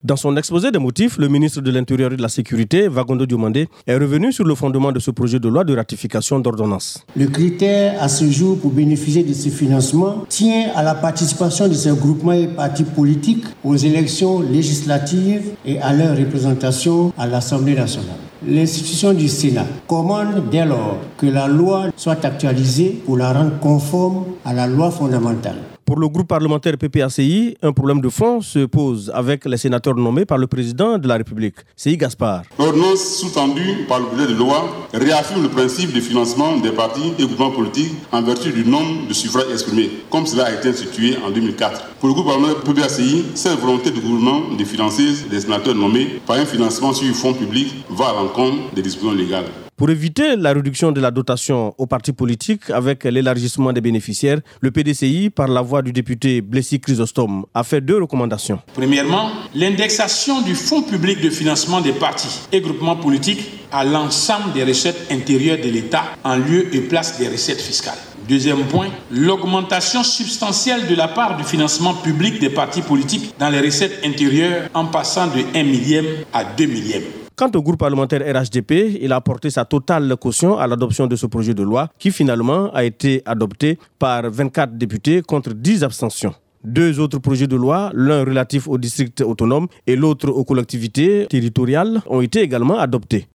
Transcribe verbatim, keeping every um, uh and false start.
Dans son exposé des motifs, le ministre de l'Intérieur et de la Sécurité, Vagondo Diomandé, est revenu sur le fondement de ce projet de loi de ratification d'ordonnance. Le critère à ce jour pour bénéficier de ce financement tient à la participation de ces groupements et partis politiques aux élections législatives et à leur représentation à l'Assemblée nationale. L'institution du Sénat commande dès lors que la loi soit actualisée pour la rendre conforme à la loi fondamentale. Pour le groupe parlementaire P P A C I, un problème de fond se pose avec les sénateurs nommés par le président de la République, C I Gaspard. L'ordonnance sous-tendue par le projet de loi réaffirme le principe de financement des partis et groupements politiques en vertu du nombre de suffrages exprimés, comme cela a été institué en deux mille quatre. Pour le groupe parlementaire P P A C I, cette volonté du gouvernement de financer les sénateurs nommés par un financement sur fonds publics va à l'encontre des dispositions légales. Pour éviter la réduction de la dotation aux partis politiques avec l'élargissement des bénéficiaires, le P D C I, par la voix du député Blessy Chrysostome, a fait deux recommandations. Premièrement, l'indexation du fonds public de financement des partis et groupements politiques à l'ensemble des recettes intérieures de l'État en lieu et place des recettes fiscales. Deuxième point, l'augmentation substantielle de la part du financement public des partis politiques dans les recettes intérieures en passant de un millième à deux millièmes. Quant au groupe parlementaire R H D P, il a apporté sa totale caution à l'adoption de ce projet de loi qui finalement a été adopté par vingt-quatre députés contre dix abstentions. Deux autres projets de loi, l'un relatif aux districts autonomes et l'autre aux collectivités territoriales, ont été également adoptés.